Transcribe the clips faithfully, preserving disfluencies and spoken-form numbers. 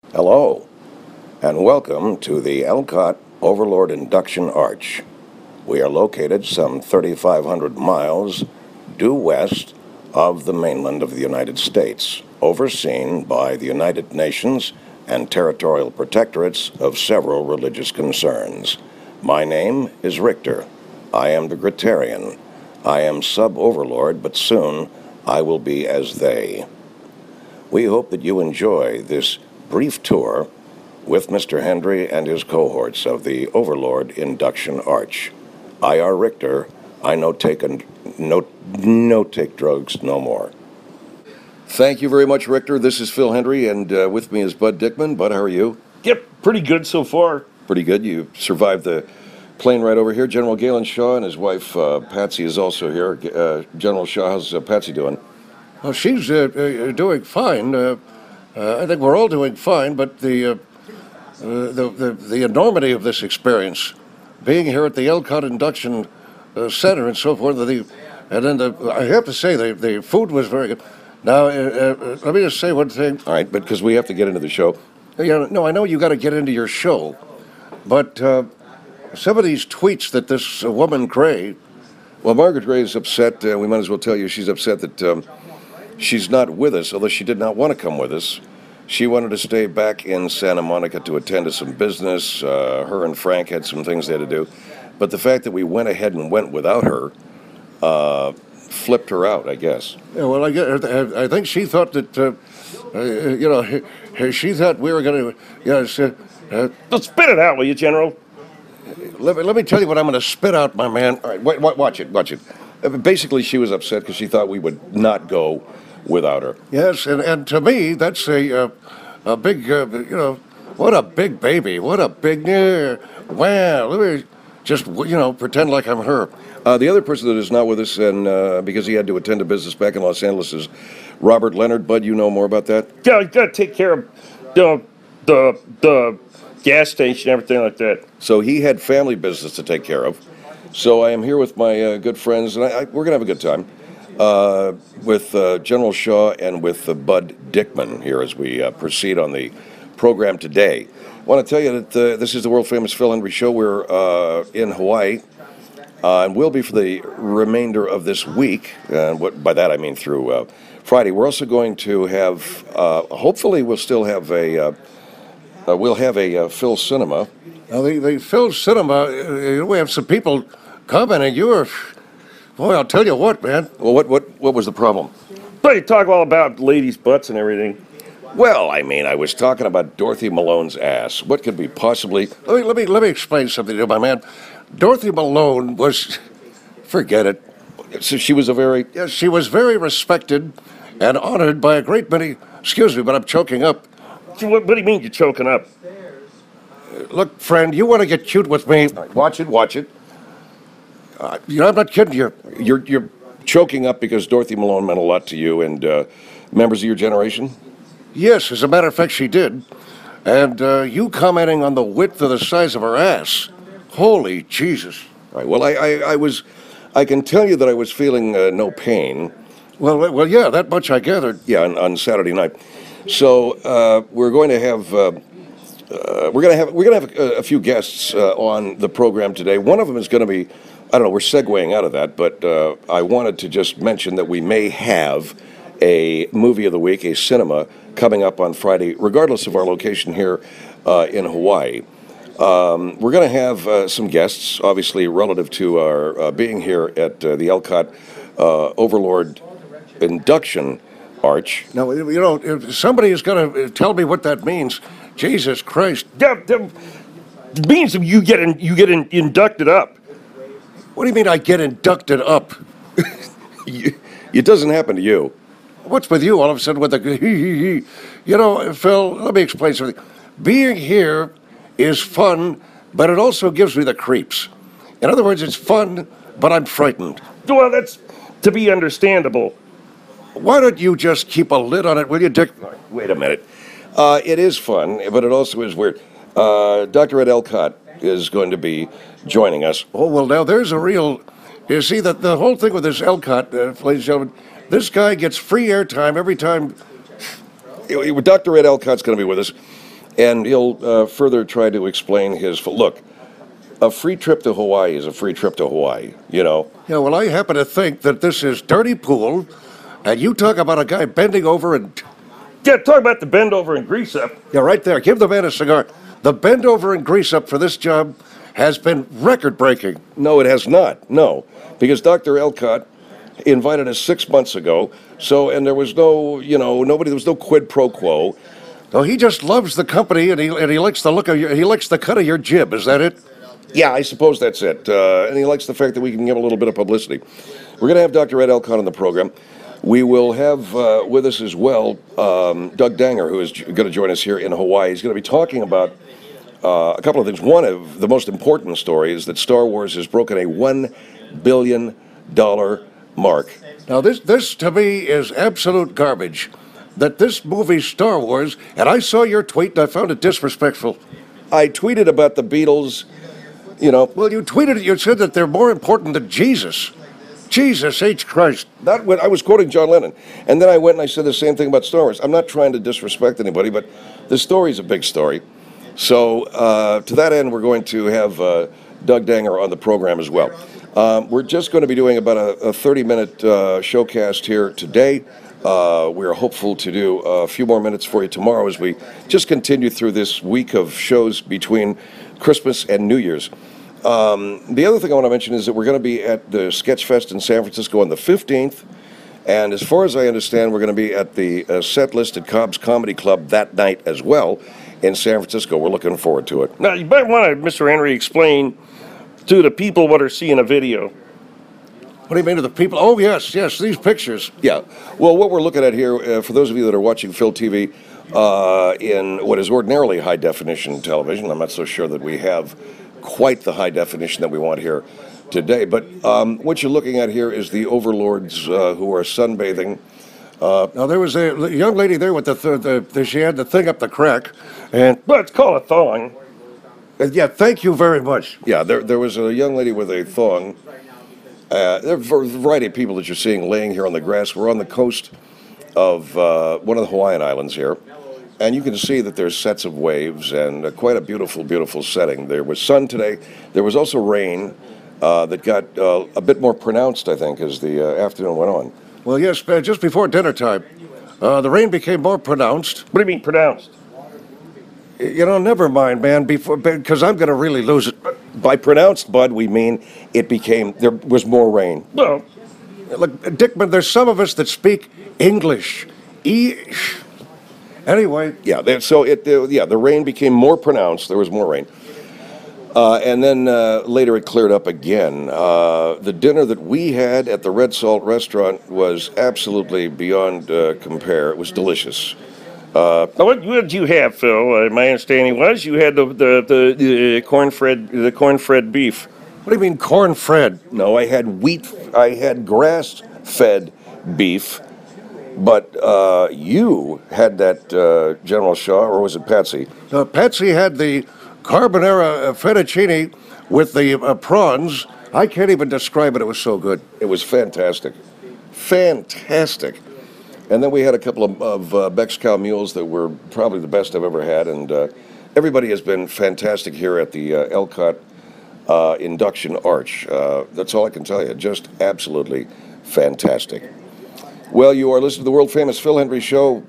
Hello, and welcome to the Elcott Overlord Induction Arch. We are located some thirty-five hundred miles due west of the mainland of the United States, overseen by the United Nations and territorial protectorates of several religious concerns. My name is Richter. I am the Gritarian. I am sub-overlord, but soon I will be as they. We hope that you enjoy this brief tour with Mister Hendry and his cohorts of the Overlord Induction Arch. I R Richter, I no take and no no take drugs no more. Thank you very much, Richter. This is Phil Hendry, and uh, with me is Bud Dickman. Bud, how are you? Yep, pretty good so far. Pretty good. You survived the plane ride over here. General Galen Shaw and his wife uh, Patsy is also here. Uh, General Shaw, how's uh, Patsy doing? Well, she's uh, uh, doing fine. Uh, uh, I think we're all doing fine, but the, uh, uh, the, the the enormity of this experience, being here at the Elcott Induction uh, Center and so forth, the, and then the, I have to say the, the food was very good. Now, uh, uh, let me just say one thing. All right, but because we have to get into the show. Yeah, no, I know you got to get into your show, but uh, some of these tweets that this uh, woman Gray. Well, Margaret Gray is upset. Uh, we might as well tell you she's upset that um, she's not with us, although she did not want to come with us. She wanted to stay back in Santa Monica to attend to some business. Uh, her and Frank had some things they had to do. But the fact that we went ahead and went without her uh, flipped her out, I guess. Yeah, well, I, get, I think she thought that, uh, uh, you know, she thought we were going to, you know, s- uh, Let's spit it out, will you, General? let me, let me tell you what I'm going to spit out, my man. All right, wait, wait, watch it, watch it. Uh, Basically, she was upset because she thought we would not go without her. Yes, and, and to me, that's a, uh, a big, uh, you know, what a big baby. What a big, uh, wow. Let me just, you know, pretend like I'm her. Uh, the other person that is not with us, and uh, because he had to attend to business back in Los Angeles, is Robert Leonard. Bud, you know more about that? Yeah, you gotta take care of the the the gas station, everything like that. So he had family business to take care of. So I am here with my uh, good friends, and I, I, we're going to have a good time uh, with uh, General Shaw and with uh, Bud Dickman here as we uh, proceed on the program today. I want to tell you that uh, this is the world-famous Phil Hendry Show. We're uh, in Hawaii, uh, and will be for the remainder of this week. And what by that I mean through uh, Friday. We're also going to have, uh, hopefully we'll still have a, uh, uh, we'll have a uh, Phil Cinema. Now, the, the Phil Cinema, uh, we have some people commenting. You are, boy, I'll tell you what, man. Well, what, what, what was the problem? But you talk all about ladies' butts and everything. Well, I mean, I was talking about Dorothy Malone's ass. What could be possibly... Let me, let me, let me explain something to you, my man. Dorothy Malone was, forget it. So she was a very... Yes, she was very respected and honored by a great many. Excuse me, but I'm choking up. What, what do you mean you're choking up? Look, friend, you want to get cute with me? Watch it, watch it. Uh, you know, I'm not kidding you. You're, you're choking up because Dorothy Malone meant a lot to you and uh, members of your generation? Yes, as a matter of fact, she did. And uh, you commenting on the width of the size of her ass. Holy Jesus. All right, well, I, I, I was... I can tell you that I was feeling uh, no pain. Well, well, yeah, that much I gathered. Yeah, on, on Saturday night. So uh, we're going to have... Uh, Uh, we're gonna have we're gonna have a, a few guests uh, on the program today. One of them is going to be, I don't know, we're segueing out of that, but uh, I wanted to just mention that we may have a movie of the week, a cinema, coming up on Friday, regardless of our location here uh, in Hawaii. Um, we're going to have uh, some guests, obviously relative to our uh, being here at uh, the Elcott uh, Overlord Induction Arch. Now, you know, if somebody is going to tell me what that means, Jesus Christ. That, that means you get in, you get in, inducted up. What do you mean I get inducted up? It doesn't happen to you. What's with you all of a sudden with the hee hee hee? You know, Phil, let me explain something. Being here is fun, but it also gives me the creeps. In other words, it's fun, but I'm frightened. Well, that's to be understandable. Why don't you just keep a lid on it, will you, Dick? Wait a minute. Uh, it is fun, but it also is weird. Uh, Doctor Ed Elcott is going to be joining us. Oh, well, now there's a real... You see, that the whole thing with this Elcott, uh, ladies and gentlemen, this guy gets free airtime every time... Doctor Ed Elcott's going to be with us. and he'll uh, further try to explain his look. A free trip to Hawaii is a free trip to Hawaii, you know. Yeah, well, I happen to think that this is dirty pool, and you talk about a guy bending over and. Yeah, talk about the bend over and grease up. Yeah, right there. Give the man a cigar. The bend over and grease up for this job has been record breaking. No, it has not. No, because Doctor Elcott invited us six months ago. So, and there was no, you know, nobody. There was no quid pro quo. No, he just loves the company, and he and he likes the look of your. He likes the cut of your jib. Is that it? Yeah, I suppose that's it. Uh, and he likes the fact that we can give a little bit of publicity. We're going to have Doctor Ed Elcott on the program. We will have uh, with us as well um, Doug Danger, who is going to join us here in Hawaii. He's going to be talking about uh, a couple of things. One of the most important stories is that Star Wars has broken a one billion dollars mark. Now, this, this to me is absolute garbage. That this movie, Star Wars, and I saw your tweet and I found it disrespectful. I tweeted about the Beatles. You know, well, you tweeted, you said that they're more important than Jesus. Jesus H. Christ. That when I was quoting John Lennon. And then I went and I said the same thing about Star Wars. I'm not trying to disrespect anybody, but the story's a big story. So uh, to that end, we're going to have uh, Doug Danger on the program as well. Um, we're just going to be doing about a thirty-minute uh, showcast here today. Uh, we're hopeful to do a few more minutes for you tomorrow as we just continue through this week of shows between Christmas and New Year's. Um, the other thing I want to mention is that we're going to be at the Sketchfest in San Francisco on the fifteenth. And as far as I understand, we're going to be at the uh, set list at Cobb's Comedy Club that night as well in San Francisco. We're looking forward to it. Now, you might want to, Mister Henry, explain to the people what are seeing a video. What do you mean to the people? Oh, yes, yes, these pictures. Yeah. Well, what we're looking at here, uh, for those of you that are watching Phil T V uh, in what is ordinarily high-definition television, I'm not so sure that we have quite the high definition that we want here today. But um, what you're looking at here is the overlords uh, who are sunbathing. Uh, now, there was a young lady there with the, th- the, the, she had the thing up the crack. And Well, it's called a thong. Uh, yeah, thank you very much. Yeah, there there was a young lady with a thong. Uh, there are a variety of people that you're seeing laying here on the grass. We're on the coast of uh, one of the Hawaiian Islands here. And you can see that there's sets of waves and uh, quite a beautiful, beautiful setting. There was sun today. There was also rain uh, that got uh, a bit more pronounced, I think, as the uh, afternoon went on. Well, yes, uh, just before dinner time, uh, the rain became more pronounced. What do you mean pronounced? You know, never mind, man, before because I'm going to really lose it. By pronounced, Bud, we mean it became, there was more rain. Well, look, Dickman, there's some of us that speak English. E. Anyway, yeah. There, so it, uh, yeah, the rain became more pronounced. There was more rain, uh, and then uh, later it cleared up again. Uh, the dinner that we had at the Red Salt restaurant was absolutely beyond uh, compare. It was delicious. Uh, what, what did you have, Phil? Uh, my understanding was you had the the the, the corn-fed the corn-fed beef. What do you mean corn-fed? No, I had wheat. I had grass-fed beef. But uh, you had that uh, General Shaw, or was it Patsy? Uh, Patsy had the carbonara fettuccine with the uh, prawns. I can't even describe it. It was so good. It was fantastic. Fantastic. And then we had a couple of, of uh, Beck's Cow mules that were probably the best I've ever had. And uh, everybody has been fantastic here at the uh, Elcott uh, Induction Arch. Uh, that's all I can tell you. Just absolutely fantastic. Well, you are listening to the world-famous Phil Henry Show.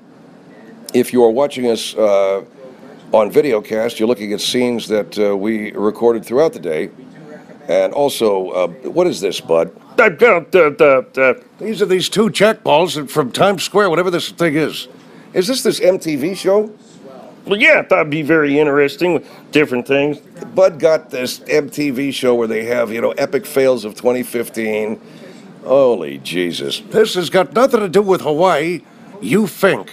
If you are watching us uh, on videocast, you're looking at scenes that uh, we recorded throughout the day. And also, uh, what is this, Bud? The, the, the, the, These are these two jackballs from Times Square, whatever this thing is. Is this this M T V show? Well, yeah, I thought it'd be very interesting with different things. Bud got this M T V show where they have, you know, epic fails of twenty fifteen. Holy Jesus. This has got nothing to do with Hawaii, you think.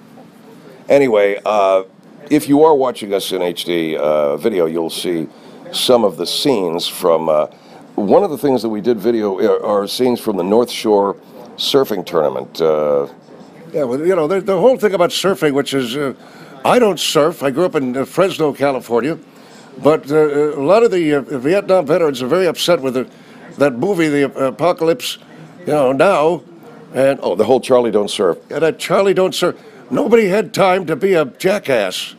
Anyway, uh, if you are watching us in H D uh, video, you'll see some of the scenes from, uh, one of the things that we did video are scenes from the North Shore surfing tournament. Uh, yeah, well, you know, the, the whole thing about surfing, which is, uh, I don't surf. I grew up in uh, Fresno, California. But uh, a lot of the uh, Vietnam veterans are very upset with the that movie, The Apocalypse, you know, now, and oh, the whole Charlie Don't Surf. Yeah, that Charlie Don't Surf. Nobody had time to be a jackass.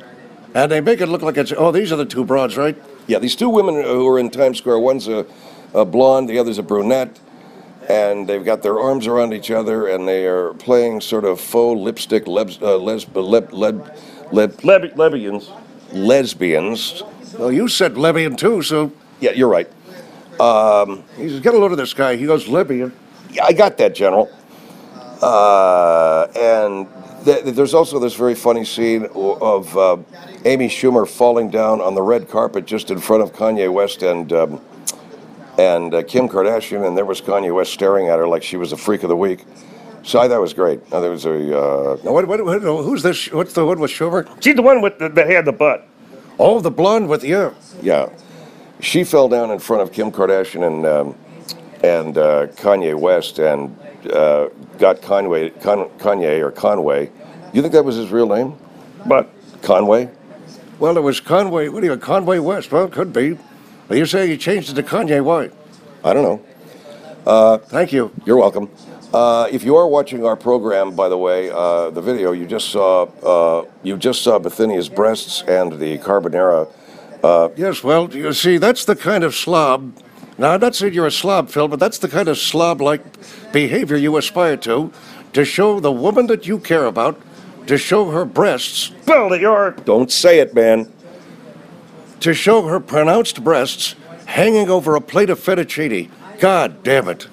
And they make it look like it's, oh, these are the two broads, right? Yeah, these two women who are in Times Square, one's a, a blonde, the other's a brunette, and they've got their arms around each other, and they are playing sort of faux lipstick lebs, uh, lesb, leb, leb, leb, Leb- Lebians. lesbians. Well, you said Lebian too, so Yeah, you're right. he says, get a load of this guy. He goes, Lebian. Yeah, I got that, General. Uh, and th- there's also this very funny scene o- of uh, Amy Schumer falling down on the red carpet just in front of Kanye West and um, and uh, Kim Kardashian, and there was Kanye West staring at her like she was a freak of the week. So I thought it was great. Uh, there was a uh, Now, what, what, what, who's this? What's the one with Schumer? She's the one with the, that had the butt. Oh, the blonde with, yeah. yeah, she fell down in front of Kim Kardashian and um, and uh, Kanye West and uh, got Conway, Con- Kanye or Conway. You think that was his real name? But Conway? Well, it was Conway, what do you, Conway West. Well, it could be. Well, you're saying he changed it to Kanye. Why? I don't know. Thank you. You're welcome. Uh, if you are watching our program, by the way, uh, the video you just saw, uh, you just saw Bethania's breasts and the carbonara. Yes, well, you see, that's the kind of slob. Now, I'm not saying you're a slob, Phil, but that's the kind of slob-like behavior you aspire to, to show the woman that you care about, to show her breasts, Bill, that you're. Don't say it, man. to show her pronounced breasts hanging over a plate of fettuccine. God damn it.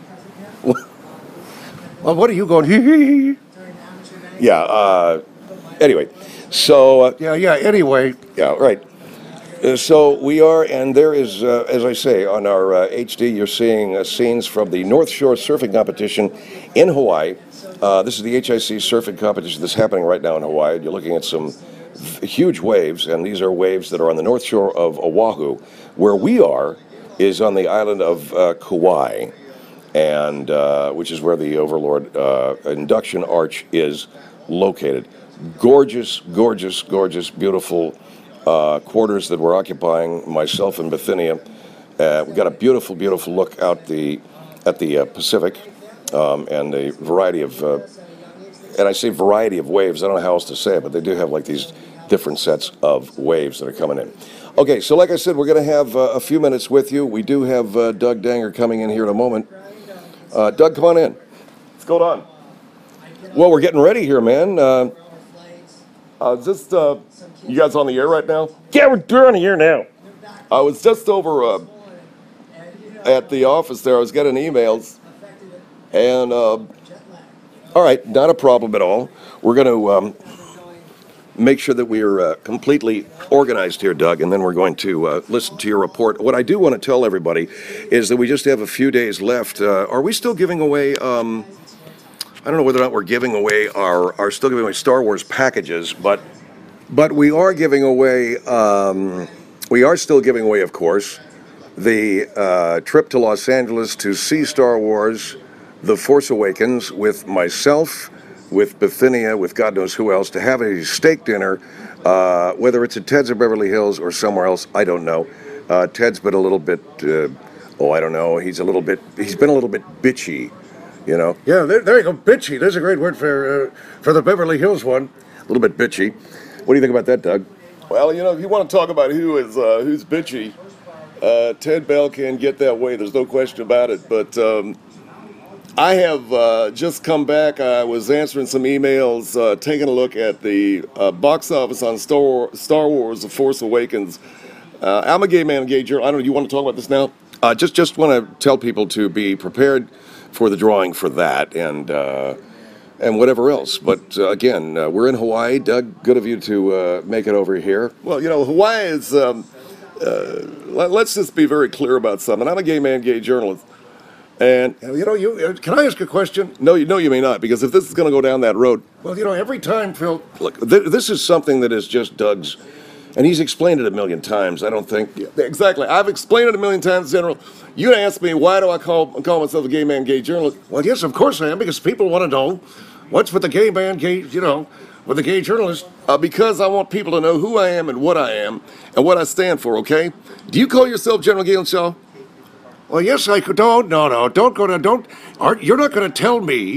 Well, what are you going, hee hee hee? Yeah. Uh, anyway, so uh, Yeah, yeah, anyway. yeah, right. Uh, so we are, and there is, uh, as I say, on our uh, H D, you're seeing uh, scenes from the North Shore Surfing Competition in Hawaii. Uh, this is the H I C surfing competition that's happening right now in Hawaii. You're looking at some v- huge waves, and these are waves that are on the North Shore of Oahu. Where we are is on the island of uh, Kauai, and uh, which is where the Overlord uh, induction arch is located. Gorgeous, gorgeous, gorgeous, beautiful uh, quarters that we're occupying, myself and Bethania. Uh, we've got a beautiful, beautiful look out the at the uh, Pacific, um, and a variety of, uh, and I say variety of waves. I don't know how else to say it, but they do have like these different sets of waves that are coming in. Okay, so like I said, we're going to have uh, a few minutes with you. We do have uh, Doug Danger coming in here in a moment. Uh, Doug, come on in. What's going on? Well, we're getting ready here, man. Uh, Uh, just, uh, you guys on the air right now? Yeah, we're, we're on the air now. I was just over uh, at the office there. I was getting emails, and uh, all right, not a problem at all. We're going to um, make sure that we are uh, completely organized here, Doug, and then we're going to uh, listen to your report. What I do want to tell everybody is that we just have a few days left. Uh, are we still giving away? Um, I don't know whether or not we're giving away our, are still giving away Star Wars packages, but but we are giving away. Um, we are still giving away, of course, the uh, trip to Los Angeles to see Star Wars, The Force Awakens, with myself, with Bithynia, with God knows who else, to have a steak dinner, uh, whether it's at Ted's of Beverly Hills or somewhere else, I don't know. Uh, Ted's been a little bit, uh, oh, I don't know. He's a little bit. He's been a little bit bitchy. You know, Yeah, there, there you go, bitchy. There's a great word for, uh, for the Beverly Hills one. a little bit bitchy. What do you think about that, Doug? well, you know, if you want to talk about who is uh, who's bitchy, uh, Ted Bell can get that way. There's no question about it. But um, I have uh, just come back. I was answering some emails, uh, taking a look at the uh, box office on Star, Star Wars: The Force Awakens. Uh, I'm a gay man, gay girl. I don't know. You want to talk about this now? Uh, just just want to tell people to be prepared for the drawing for that and uh, and whatever else. But uh, again, uh, we're in Hawaii. Doug, good of you to uh, make it over here. Well, you know, Hawaii is. Um, uh, let, let's just be very clear about something. I'm a gay man, gay journalist, and You know, you uh, can I ask a question? no, you know, you may not, because if this is going to go down that road, Well, you know, every time, Phil, Look, th- this is something that is just Doug's, and he's explained it a million times. I don't think. exactly. I've explained it a million times, General. You asked me why do I call call myself a gay man, gay journalist? well, yes, of course I am, because people want to know what's with the gay man, gay, you know, with the gay journalist. Uh, because I want people to know who I am and what I am and what I stand for. Okay? Do you call yourself General Galen Shaw? Well, yes, I could. No, no, no, don't go to, don't, aren't, you're not going to tell me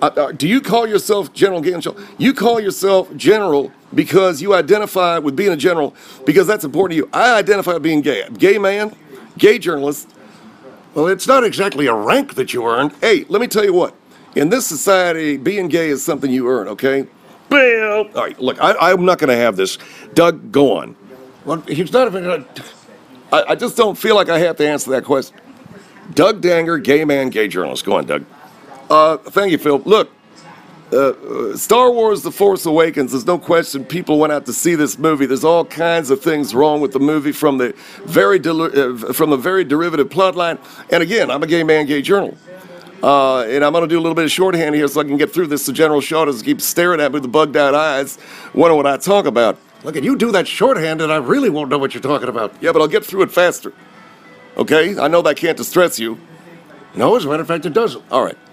Uh, uh, do you call yourself General Ganshaw? You call yourself General because you identify with being a general because that's important to you. I identify with being gay. Gay man, gay journalist. Well, it's not exactly a rank that you earned. Hey, let me tell you what. In this society, being gay is something you earn, okay? Bill. All right, look, I, I'm not going to have this. Doug, go on. Well, he's not even gonna... I, I just don't feel like I have to answer that question. Doug Danger, gay man, gay journalist. Go on, Doug. Uh, thank you, Phil. Look, uh, uh, Star Wars The Force Awakens, there's no question people went out to see this movie. There's all kinds of things wrong with the movie from the very deli- uh, from the very derivative plot line. And again, I'm a gay man, gay journalist. Uh, and I'm going to do a little bit of shorthand here so I can get through this so General Shaw doesn't keep staring at me with the bugged-out eyes, wondering what I talk about. Look, at you do that shorthand and I really won't know what you're talking about. Yeah, but I'll get through it faster. Okay? I know that can't distress you. No, as a matter of fact, it doesn't. All right.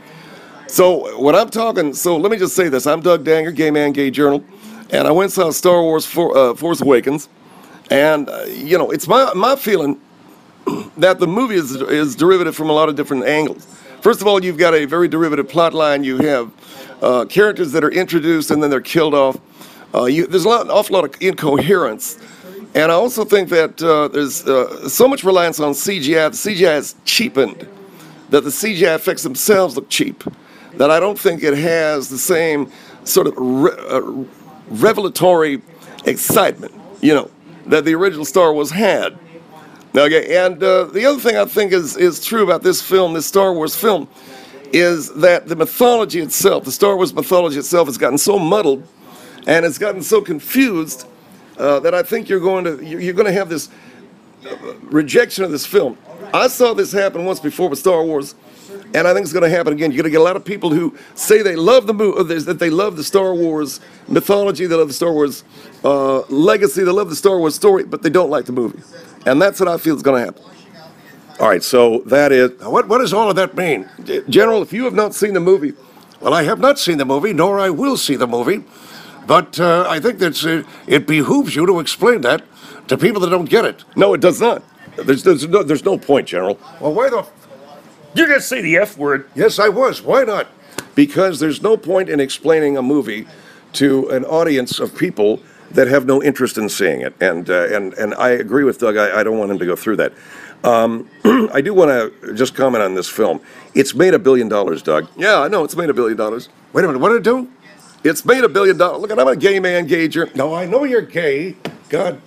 So when I'm talking, so let me just say this. I'm Doug Danger, gay man, gay journal, and I went and saw Star Wars For, uh, Force Awakens, and, uh, you know, it's my, my feeling that the movie is, is derivative from a lot of different angles. First of all, you've got a very derivative plot line. You have uh, characters that are introduced and then they're killed off. Uh, you, there's a lot, an awful lot of incoherence. And I also think that uh, there's uh, so much reliance on C G I. The C G I is cheapened, that the C G I effects themselves look cheap, that I don't think it has the same sort of re- uh, revelatory excitement, you know, that the original Star Wars had. Okay, and uh, the other thing I think is, is true about this film, this Star Wars film, is that the mythology itself, the Star Wars mythology itself, has gotten so muddled and it's gotten so confused uh, that I think you're going to you're going to have this uh, rejection of this film. I saw this happen once before with Star Wars, and I think it's going to happen again. You're going to get a lot of people who say they love the movie, that they love the Star Wars mythology, they love the Star Wars uh, legacy, they love the Star Wars story, but they don't like the movie. And that's what I feel is going to happen. All right, so that is. Now, what, what does all of that mean? General, if you have not seen the movie, Well, I have not seen the movie, nor I will see the movie, but uh, I think that uh, it behooves you to explain that to people that don't get it. no, it does not. There's, there's, no, there's no point, General, Well, why the... You're going to say the F word. Yes, I was. Why not? because there's no point in explaining a movie to an audience of people that have no interest in seeing it. And uh, and and I agree with Doug. I, I don't want him to go through that. Um, I do want to just comment on this film. It's made a billion dollars, Doug. Yeah, I know, it's made a billion dollars. Wait a minute. What did it do? It's made a billion dollars. Look, I'm a gay man, gay journalist. No, I know you're gay. God.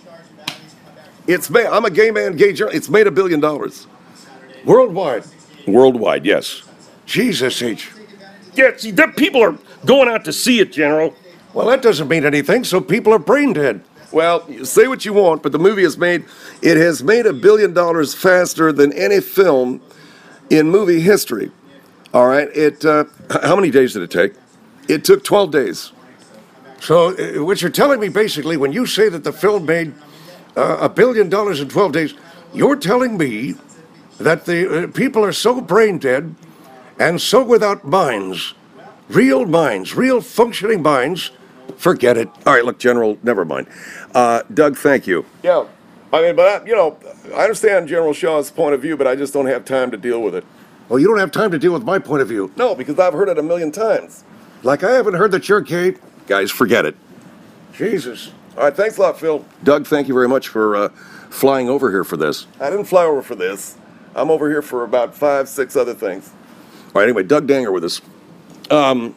It's made, I'm a gay man, gay journalist. It's made a billion dollars. Worldwide. Worldwide, yes. Jesus H. Yeah, see, the people are going out to see it, General. Well, that doesn't mean anything, so people are brain dead. Well, you say what you want, but the movie has made, it has made a billion dollars faster than any film in movie history. All right, it, uh, How many days did it take? it took twelve days. So, uh, what you're telling me basically, when you say that the film made uh, a billion dollars in twelve days, you're telling me that the uh, people are so brain dead and so without minds, real minds, real functioning minds, forget it. All right, look, General, never mind. Uh, Doug, thank you. Yeah, I mean, but I, you know, I understand General Shaw's point of view, but I just don't have time to deal with it. Well, you don't have time to deal with my point of view. No, because I've heard it a million times. Like, I haven't heard that you're gay. Guys, forget it. Jesus. All right, thanks a lot, Phil. Doug, thank you very much for uh, flying over here for this. I didn't fly over for this. I'm over here for about five, six other things. All right, anyway, Doug Danger with us. Um,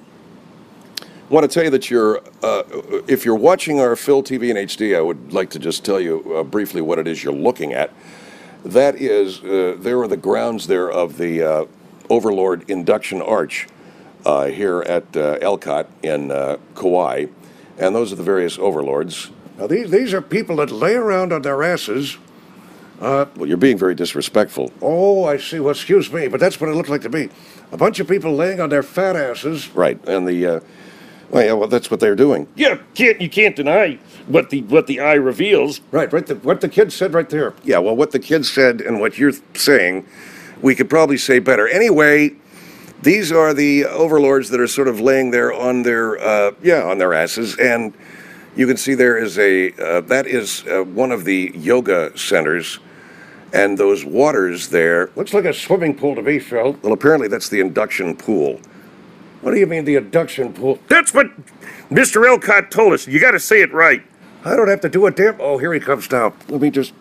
want to tell you that you're, uh, if you're watching our Phil T V in H D, I would like to just tell you uh, briefly what it is you're looking at. That is, uh, there are the grounds there of the uh, Overlord Induction Arch uh, here at uh, Elcott in uh, Kauai, and those are the various overlords. Now, these, these are people that lay around on their asses. Well, you're being very disrespectful. Oh, I see. Well, excuse me, but that's what it looked like to me. A bunch of people laying on their fat asses. Right, and the, uh, well, yeah, well, that's what they're doing. Yeah, can't you can't deny what the what the eye reveals. Right, right. The, what the kid said right there. Yeah, well, what the kids said and what you're saying, we could probably say better. Anyway, these are the overlords that are sort of laying there on their, uh, yeah, on their asses, and you can see there is a, uh, that is uh, one of the yoga centers, and those waters there, Looks like a swimming pool to me, Phil. well, apparently that's the induction pool. What do you mean the induction pool? That's what Mister Elcott told us. You got to say it right. I don't have to do a damn. Oh, here he comes now. Let me just.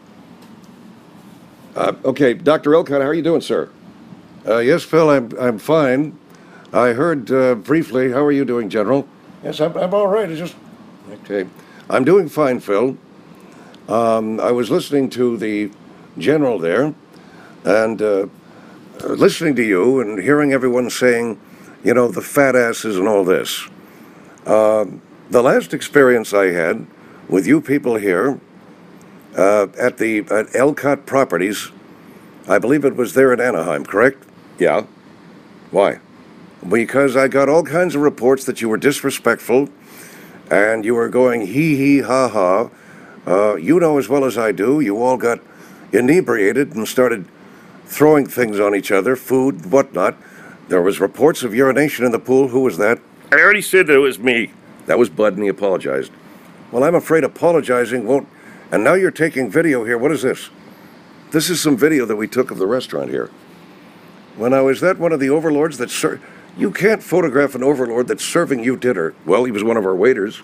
Uh, okay, Doctor Elcott, how are you doing, sir? Uh, yes, Phil, I'm I'm fine. I heard uh, briefly. How are you doing, General? Yes, I'm I'm all right. It's just. Okay, I'm doing fine, Phil. Um, I was listening to the general there, and uh, listening to you and hearing everyone saying, you know, the fat asses and all this. Uh, the last experience I had with you people here uh, at the at Elcott Properties, I believe it was there in Anaheim, correct? Yeah. Why? Because I got all kinds of reports that you were disrespectful and you were going hee hee ha ha. Uh, you know as well as I do, you all got inebriated and started throwing things on each other, food, whatnot. There was reports of urination in the pool. Who was that? I already said that it was me. That was Bud, and he apologized. Well, I'm afraid apologizing won't. And now you're taking video here. What is this? This is some video that we took of the restaurant here. When I was that one of the overlords that ser- you can't photograph an overlord that's serving you dinner. Well, he was one of our waiters.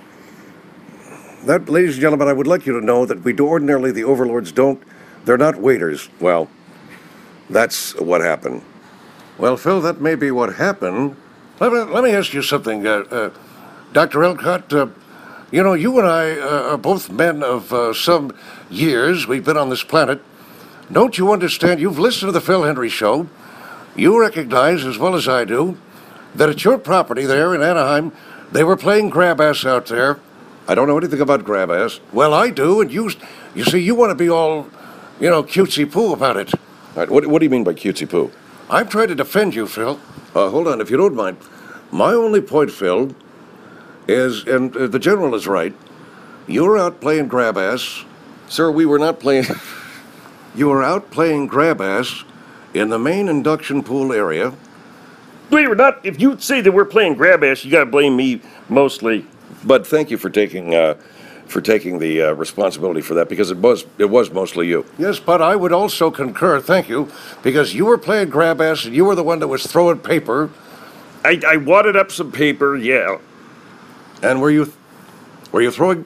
That, ladies and gentlemen, I would like you to know that we do ordinarily, the overlords don't, they're not waiters. Well, that's what happened. Well, Phil, that may be what happened. Let me, let me ask you something, uh, uh, Doctor Elcott. Uh, you know, you and I uh, are both men of uh, some years. We've been on this planet. Don't you understand? You've listened to the Phil Hendry Show. You recognize, as well as I do, that at your property there in Anaheim, they were playing grab ass out there. I don't know anything about grab ass. Well, I do, and you, you see, you want to be all, you know, cutesy-poo about it. All right, what, what do you mean by cutesy-poo? I'm trying to defend you, Phil. Uh, hold on, if you don't mind. My only point, Phil, is, and uh, the general is right, you were out playing grab ass. Sir, we were not playing... You were out playing grab ass in the main induction pool area. Believe it or not, if you say that we're playing grab ass, you got to blame me mostly. Bud, thank you for taking uh, for taking the uh, responsibility for that, because it was it was mostly you. Yes, but I would also concur, thank you, because you were playing grab ass and you were the one that was throwing paper. I, I wadded up some paper, yeah. And were you, were you throwing?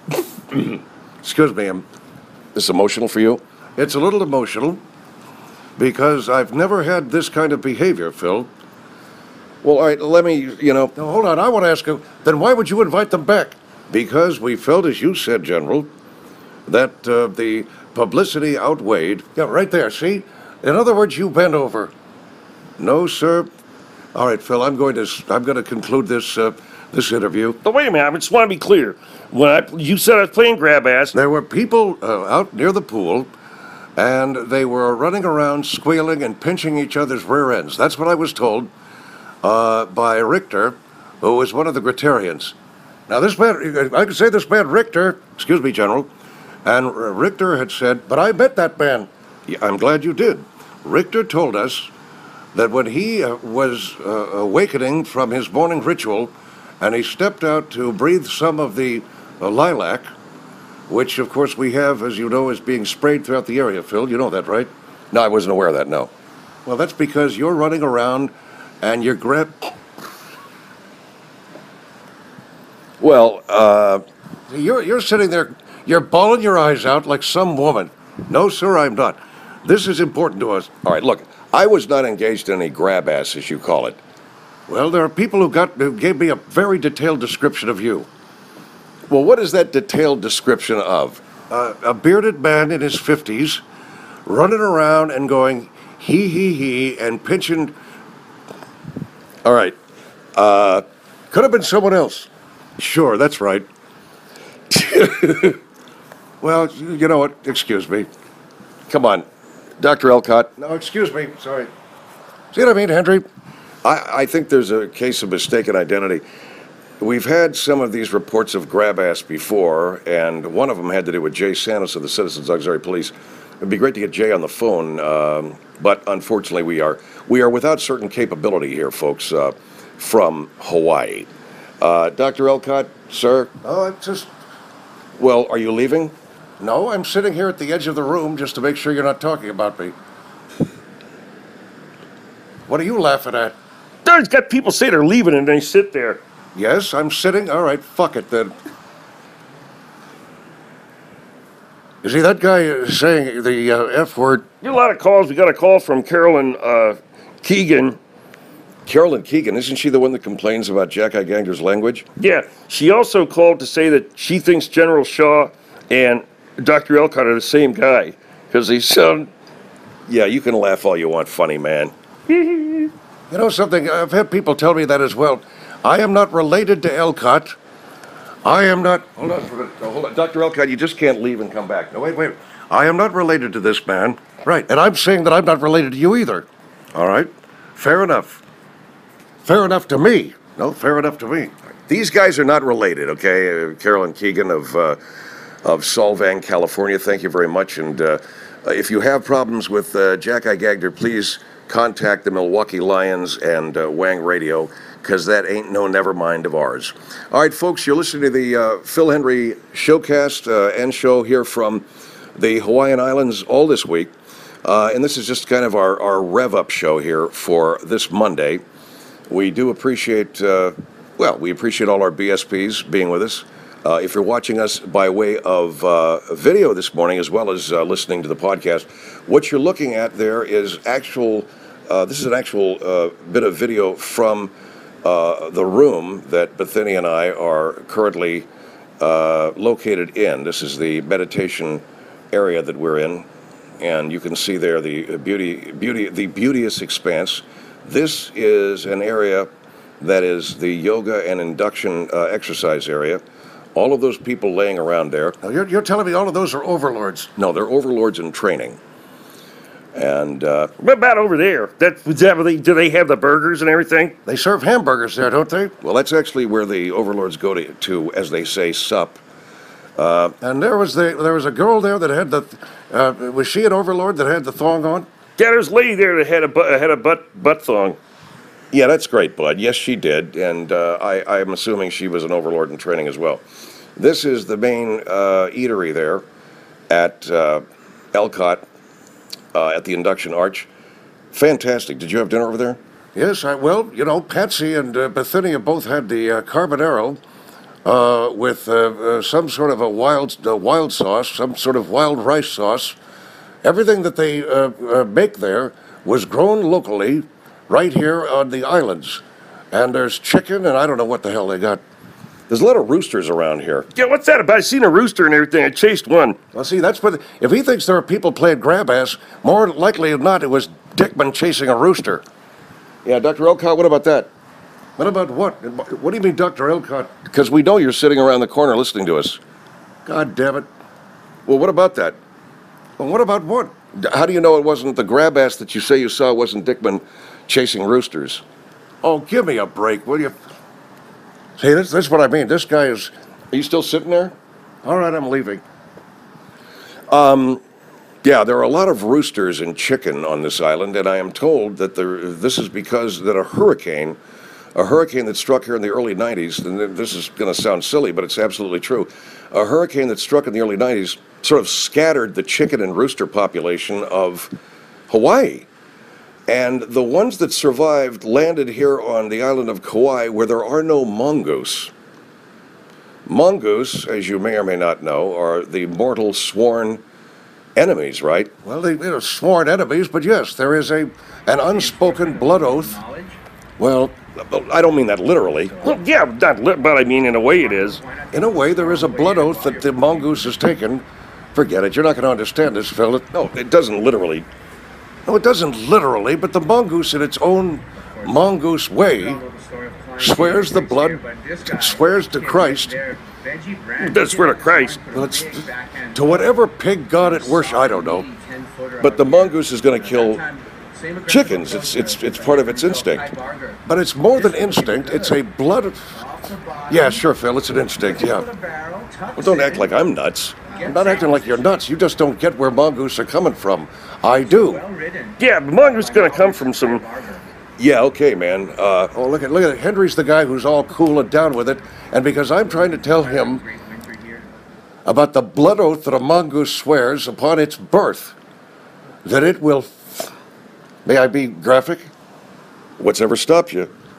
Excuse me, I'm, This is emotional for you? it's a little emotional because I've never had this kind of behavior, Phil. Well, all right, let me, you know... Now, hold on, I want to ask you, then why would you invite them back? Because we felt, as you said, General, that uh, the publicity outweighed. Yeah, right there, see? In other words, you bent over. No, sir. All right, Phil, I'm going to, I'm going to conclude this, uh, this interview. But wait a minute, I just want to be clear. When I, you said I was playing grab ass, There were people uh, out near the pool, and they were running around squealing and pinching each other's rear ends. That's what I was told uh, by Richter, who was one of the Gritarians. Now, this man, I could say this man Richter, excuse me, General, and R- Richter had said, but I met that man. Yeah, I'm glad you did. Richter told us that when he uh, was uh, awakening from his morning ritual, and he stepped out to breathe some of the uh, lilac, which, of course, we have, as you know, is being sprayed throughout the area, Phil. You know that, right? No, I wasn't aware of that, no. Well, that's because you're running around and you're grab... Well, uh... You're, you're sitting there, you're bawling your eyes out like some woman. No, sir, I'm not. This is important to us. All right, look, I was not engaged in any grab ass, as you call it. Well, there are people who got who gave me a very detailed description of you. Well, what is that detailed description of? Uh, a bearded man in his fifties, running around and going he he he and pinching. All right, uh... Could have been someone else. Sure, that's right. Well, you know what? Excuse me. Come on, Doctor Elcott. No, excuse me. Sorry. See what I mean, Hendry? I, I think there's a case of mistaken identity. We've had some of these reports of grab ass before, and one of them had to do with Jay Santos of the Citizens Auxiliary Police. It'd be great to get Jay on the phone, um, but unfortunately we are we are without certain capability here, folks, uh, from Hawaii. Uh, Doctor Elcott, sir? Oh, it's just... Well, are you leaving? No, I'm sitting here at the edge of the room just to make sure you're not talking about me. What are you laughing at? uh, always got people say they're leaving and they sit there. Yes, I'm sitting. All right, fuck it then. You see, that guy is saying the uh, F word. Get a lot of calls. We got a call from Carolyn uh, Keegan. Carolyn Keegan, isn't she the one that complains about Jack I. Gagner's language? Yeah, she also called to say that she thinks General Shaw and Doctor Elcott are the same guy because they sound. Yeah, you can laugh all you want, funny man. You know something? I've had people tell me that as well. I am not related to Elcott. I am not. Hold on, for a minute. hold on. Doctor Elcott, you just can't leave and come back. No, wait, wait. I am not related to this man. Right, and I'm saying that I'm not related to you either. All right? Fair enough. Fair enough to me. No, fair enough to me. These guys are not related, okay? Uh, Carolyn Keegan of uh, of Solvang, California, thank you very much. And uh, if you have problems with uh, Jack I. Gagner, please contact the Milwaukee Lions and uh, Wang Radio, because that ain't no never mind of ours. All right, folks, you're listening to the uh, Phil Hendrie Showcast uh, and show here from the Hawaiian Islands all this week. Uh, and this is just kind of our, our rev-up show here for this Monday. We do appreciate, uh, well, we appreciate all our B S Ps being with us. Uh, if you're watching us by way of uh, video this morning, as well as uh, listening to the podcast, what you're looking at there is actual, uh, this is an actual uh, bit of video from uh, the room that Bethany and I are currently uh, located in. This is the meditation area that we're in, and you can see there the beauty, beauty, the beauteous expanse. This is an area that is the yoga and induction uh, exercise area. All of those people laying around there. Now, you're, you're telling me all of those are overlords? No, they're overlords in training. And uh, What about over there? That, is that where they, do they have the burgers and everything? They serve hamburgers there, don't they? well, that's actually where the overlords go to, to as they say, sup. And there was the there was a girl there that had the. Uh, was she an overlord that had the thong on? Yeah, there's a lady there that had a, bu- had a butt, butt thong. Yeah, that's great, Bud. Yes, she did, and uh, I, I'm assuming she was an overlord in training as well. This is the main uh, eatery there at uh, Elcott, uh, at the Induction Arch. Fantastic. Did you have dinner over there? Yes, I well, you know, Patsy and uh, Bithynia both had the uh, carbonaro uh, with uh, uh, some sort of a wild uh, wild sauce, some sort of wild rice sauce. Everything that they uh, uh, make there was grown locally, right here on the islands. And there's chicken, and I don't know what the hell they got. There's a lot of roosters around here. Yeah, what's that about? I seen a rooster and everything. I chased one. Well, see, that's what. If he thinks there are people playing grab ass, more likely than not, it was Dickman chasing a rooster. Yeah, Doctor Elcott, what about that? What about what? What do you mean, Doctor Elcott? Because we know you're sitting around the corner listening to us. God damn it. Well, what about that? Well, what about what? How do you know it wasn't the grab ass that you say you saw wasn't Dickman chasing roosters? Oh, give me a break, will you? See, this, this is what I mean. This guy is. Are you still sitting there? All right, I'm leaving. Yeah, there are a lot of roosters and chicken on this island, and I am told that there, this is because that a hurricane, a hurricane that struck here in the early nineties, and this is going to sound silly, but it's absolutely true, a hurricane that struck in the early nineties sort of scattered the chicken and rooster population of Hawaii. And the ones that survived landed here on the island of Kauai, where there are no mongoose. Mongoose, as you may or may not know, are the mortal sworn enemies, right? Well, they, they're sworn enemies, but yes, there is a an unspoken blood oath. Well, I don't mean that literally. Well, yeah, not li- but I mean, in a way it is. In a way, there is a blood oath that the mongoose has taken. Forget it. You're not going to understand this, Phil. No, it doesn't literally. No, it doesn't literally, but the mongoose, in its own mongoose way, swears the blood, swears to Christ. Does swear to Christ. Well, it's, to whatever pig god it worships, I don't know. But the mongoose is going to kill chickens. It's it's it's part of its instinct. But it's more than instinct. It's a blood. Yeah, sure, Phil. It's an instinct. Yeah. Well, don't act like I'm nuts. I'm not acting like you're nuts. You just don't get where mongoose are coming from. I do. Yeah, the mongoose going to come from some. Yeah, okay, man. Uh, Oh, look at look at it. Henry's the guy who's all cool and down with it, and because I'm trying to tell him about the blood oath that a mongoose swears upon its birth, that it will. May I be graphic? what's ever stopped you?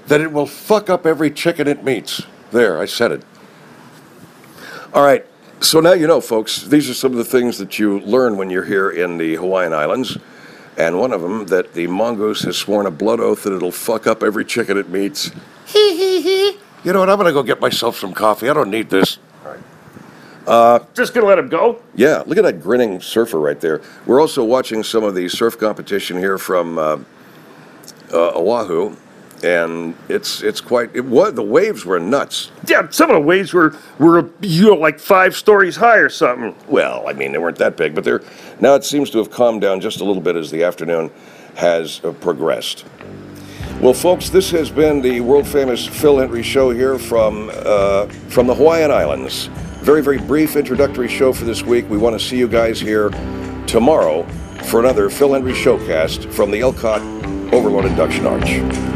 that it will fuck up every chicken it meets. There, I said it. All right. So now you know, folks, these are some of the things that you learn when you're here in the Hawaiian Islands. And one of them, that the mongoose has sworn a blood oath that it'll fuck up every chicken it meets. Hee hee hee. You know what? I'm going to go get myself some coffee. I don't need this. Just gonna let him go? Yeah, look at that grinning surfer right there. We're also watching some of the surf competition here from uh, uh, Oahu. And it's it's quite, it was, the waves were nuts. Yeah, some of the waves were, were, you know, like five stories high or something. Well, I mean, they weren't that big, but they're, now it seems to have calmed down just a little bit as the afternoon has uh, progressed. Well, folks, this has been the world-famous Phil Hendry Show here from, uh, from the Hawaiian Islands. Very, very brief introductory show for this week. We want to see you guys here tomorrow for another Phil Hendry Showcast from the Elcott Overlord Induction Arch.